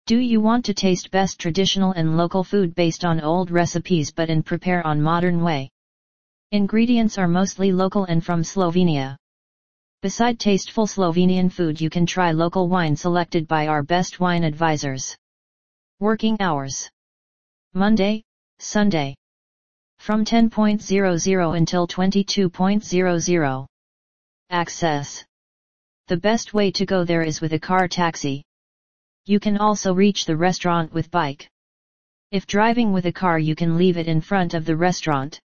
Do you want to taste best traditional and local food based on old recipes but in prepare on modern way? Ingredients are mostly local and from Slovenia. Beside tasteful Slovenian food, you can try local wine selected by our best wine advisors. Working hours: Monday, Sunday. From 10:00 until 22:00. Access: the best way to go there is with a car taxi. You can also reach the restaurant with bike. If driving with a car, you can leave it in front of the restaurant.